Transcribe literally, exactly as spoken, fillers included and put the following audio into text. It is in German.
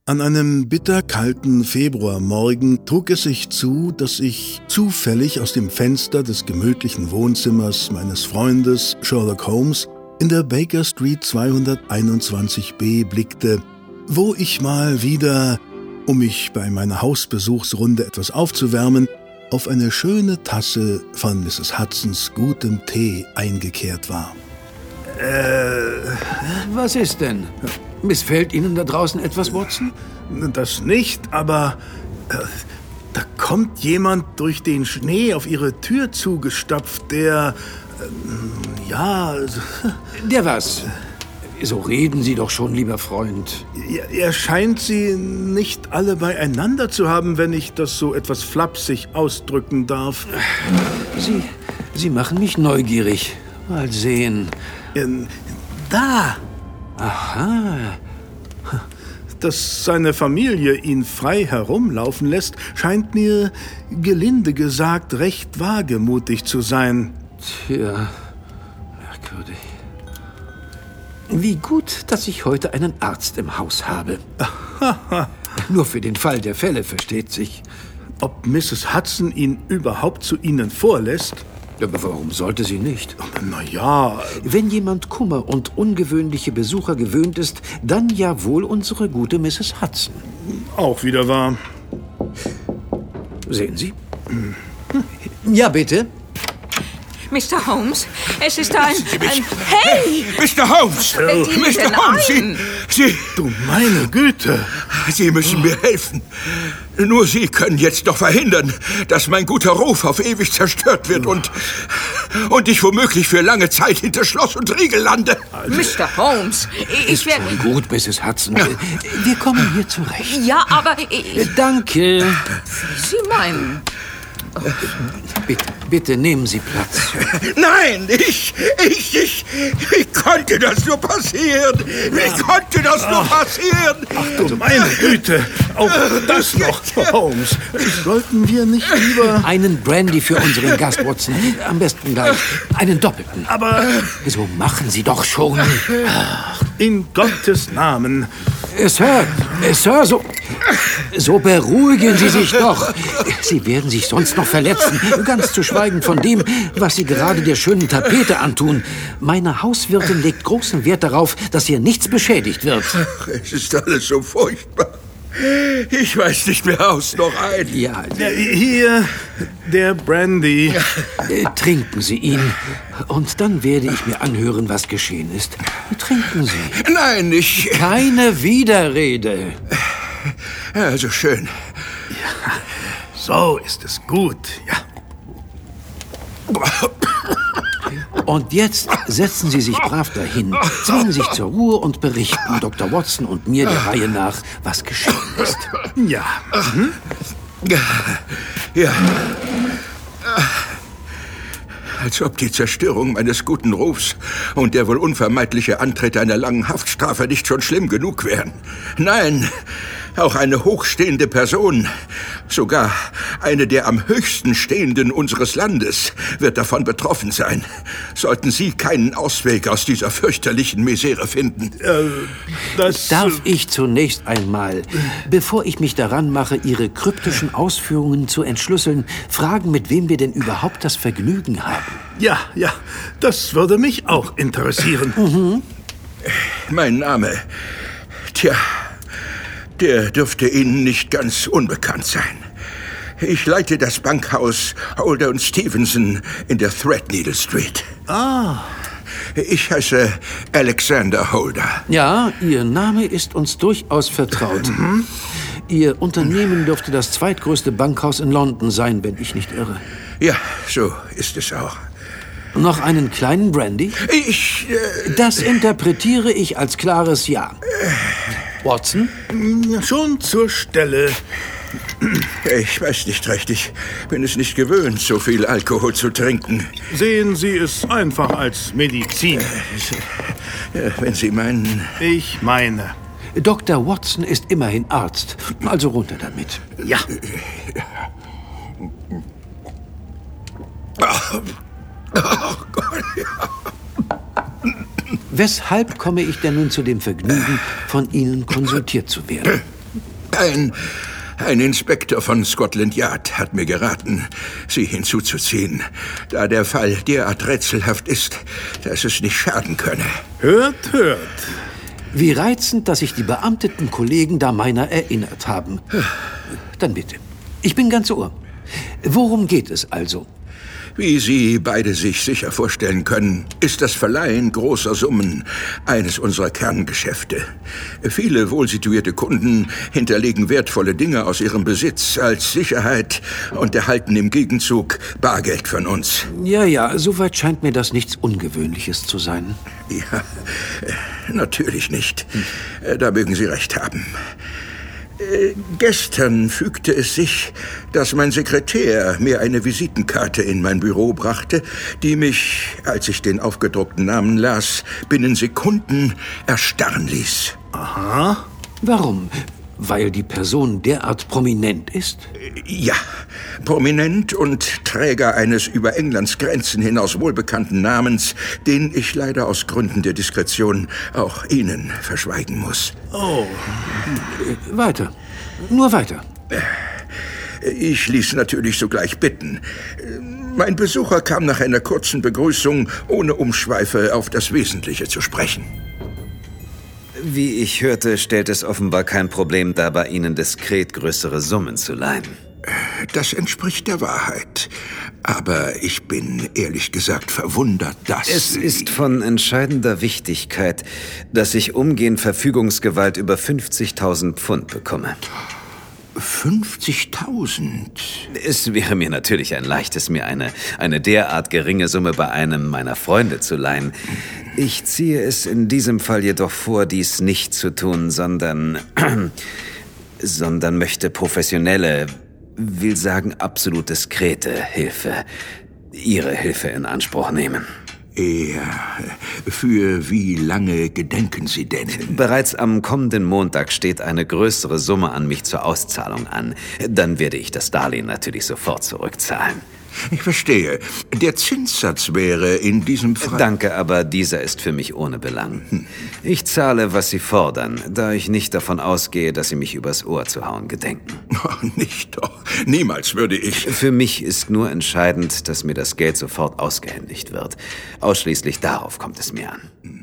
An einem bitterkalten Februarmorgen trug es sich zu, dass ich zufällig aus dem Fenster des gemütlichen Wohnzimmers meines Freundes Sherlock Holmes in der Baker Street zweihunderteinundzwanzig b blickte, wo ich mal wieder, um mich bei meiner Hausbesuchsrunde etwas aufzuwärmen, auf eine schöne Tasse von Misses Hudsons gutem Tee eingekehrt war. Äh, was ist denn? Missfällt Ihnen da draußen etwas, Watson? Das nicht, aber äh, da kommt jemand durch den Schnee auf Ihre Tür zugestapft, der, äh, ja... Der was? So reden Sie doch schon, lieber Freund. Er, er scheint Sie nicht alle beieinander zu haben, wenn ich das so etwas flapsig ausdrücken darf. Sie, Sie machen mich neugierig. Mal sehen. Ähm, da! Aha. Dass seine Familie ihn frei herumlaufen lässt, scheint mir, gelinde gesagt, recht wagemutig zu sein. Tja, merkwürdig. Wie gut, dass ich heute einen Arzt im Haus habe. Nur für den Fall der Fälle, versteht sich. Ob Misses Hudson ihn überhaupt zu Ihnen vorlässt? Aber warum sollte sie nicht? Na ja. Wenn jemand Kummer und ungewöhnliche Besucher gewöhnt ist, dann ja wohl unsere gute Misses Hudson. Auch wieder wahr. Sehen Sie? Hm. Ja, bitte. Mister Holmes, es ist ein... ein hey! Mister Holmes! Oh. Mister Holmes, Sie, Sie... Du meine Güte! Sie müssen mir helfen. Nur Sie können jetzt doch verhindern, dass mein guter Ruf auf ewig zerstört wird und... und ich womöglich für lange Zeit hinter Schloss und Riegel lande. Mister Holmes, ich werde... Ist schon gut, Misses Hudson. Wir kommen hier zurecht. Ja, aber... Ich, Danke. Sie meinen... Oh. Bitte, bitte nehmen Sie Platz. Nein, ich, ich, ich, wie konnte das nur passieren? Wie konnte das nur passieren? Ach du meine Güte, auch das noch, Holmes. Sollten wir nicht lieber... Einen Brandy für unseren Gast, Watson. Am besten gleich einen doppelten. Aber... So machen Sie doch schon. In Gottes Namen. Sir, Sir, so, so beruhigen Sie sich doch. Sie werden sich sonst noch verletzen. Ganz zu schweigen von dem, was Sie gerade der schönen Tapete antun. Meine Hauswirtin legt großen Wert darauf, dass hier nichts beschädigt wird. Ach, es ist alles so furchtbar. Ich weiß nicht mehr aus noch ein. Ja, hier, der Brandy. Äh, trinken Sie ihn. Und dann werde ich mir anhören, was geschehen ist. Trinken Sie. Nein, ich... Keine Widerrede. Also schön. Ja, so ist es gut, ja. Und jetzt setzen Sie sich brav dahin, zwingen sich zur Ruhe und berichten Doktor Watson und mir der Reihe nach, was geschehen ist. Ja. Mhm. Ja. Als ob die Zerstörung meines guten Rufs und der wohl unvermeidliche Antritt einer langen Haftstrafe nicht schon schlimm genug wären. Nein, auch eine hochstehende Person, sogar eine der am höchsten stehenden unseres Landes, wird davon betroffen sein. Sollten Sie keinen Ausweg aus dieser fürchterlichen Misere finden. Äh, das... Darf ich zunächst einmal, bevor ich mich daran mache, Ihre kryptischen Ausführungen zu entschlüsseln, fragen, mit wem wir denn überhaupt das Vergnügen haben? Ja, ja, das würde mich auch interessieren. Mhm. Mein Name, tja, der dürfte Ihnen nicht ganz unbekannt sein. Ich leite das Bankhaus Holder und Stevenson in der Threadneedle Street. Ah. Ich heiße Alexander Holder. Ja, Ihr Name ist uns durchaus vertraut. Mhm. Ihr Unternehmen dürfte das zweitgrößte Bankhaus in London sein, wenn ich nicht irre. Ja, so ist es auch. Noch einen kleinen Brandy? Ich... Äh, das interpretiere ich als klares Ja. Watson? Schon zur Stelle. Ich weiß nicht recht. Ich bin es nicht gewöhnt, so viel Alkohol zu trinken. Sehen Sie es einfach als Medizin. Äh, wenn Sie meinen... Ich meine. Doktor Watson ist immerhin Arzt. Also runter damit. Ja. Oh, oh Gott, ja. Weshalb komme ich denn nun zu dem Vergnügen, von Ihnen konsultiert zu werden? Ein, ein Inspektor von Scotland Yard hat mir geraten, Sie hinzuzuziehen, da der Fall derart rätselhaft ist, dass es nicht schaden könne. Hört, hört. Wie reizend, dass sich die beamteten Kollegen da meiner erinnert haben. Dann bitte. Ich bin ganz Ohr. Worum geht es also? Wie Sie beide sich sicher vorstellen können, ist das Verleihen großer Summen eines unserer Kerngeschäfte. Viele wohlsituierte Kunden hinterlegen wertvolle Dinge aus ihrem Besitz als Sicherheit und erhalten im Gegenzug Bargeld von uns. Ja, ja, soweit scheint mir das nichts Ungewöhnliches zu sein. Ja, natürlich nicht. Da mögen Sie recht haben. Äh, gestern fügte es sich, dass mein Sekretär mir eine Visitenkarte in mein Büro brachte, die mich, als ich den aufgedruckten Namen las, binnen Sekunden erstarren ließ. Aha. Warum? Weil die Person derart prominent ist? Ja, prominent und Träger eines über Englands Grenzen hinaus wohlbekannten Namens, den ich leider aus Gründen der Diskretion auch Ihnen verschweigen muss. Oh. Weiter. Nur weiter. Ich ließ natürlich sogleich bitten. Mein Besucher kam nach einer kurzen Begrüßung ohne Umschweife auf das Wesentliche zu sprechen. Wie ich hörte, stellt es offenbar kein Problem dar, bei Ihnen diskret größere Summen zu leihen. Das entspricht der Wahrheit. Aber ich bin ehrlich gesagt verwundert, dass... Es ist von entscheidender Wichtigkeit, dass ich umgehend Verfügungsgewalt über fünfzigtausend Pfund bekomme. fünfzigtausend? Es wäre mir natürlich ein leichtes, mir eine, eine derart geringe Summe bei einem meiner Freunde zu leihen. Ich ziehe es in diesem Fall jedoch vor, dies nicht zu tun, sondern, sondern möchte professionelle, will sagen absolut diskrete Hilfe, Ihre Hilfe in Anspruch nehmen. Ja, für wie lange gedenken Sie denn? Bereits am kommenden Montag steht eine größere Summe an mich zur Auszahlung an. Dann werde ich das Darlehen natürlich sofort zurückzahlen. Ich verstehe. Der Zinssatz wäre in diesem Fall... Danke, aber dieser ist für mich ohne Belang. Ich zahle, was Sie fordern, da ich nicht davon ausgehe, dass Sie mich übers Ohr zu hauen gedenken. Oh, nicht doch. Niemals würde ich... Für mich ist nur entscheidend, dass mir das Geld sofort ausgehändigt wird. Ausschließlich darauf kommt es mir an.